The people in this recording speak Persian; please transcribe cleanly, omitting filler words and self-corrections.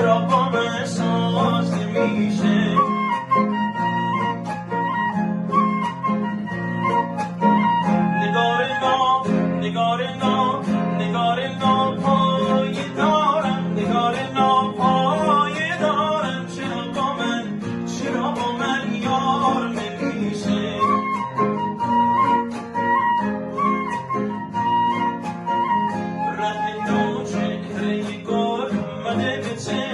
چرا با من ساز نمیشه نگار ناپایه دارم نگار ناپایه دارم چرا با من یار نمیشه رد نو چهره گل مده به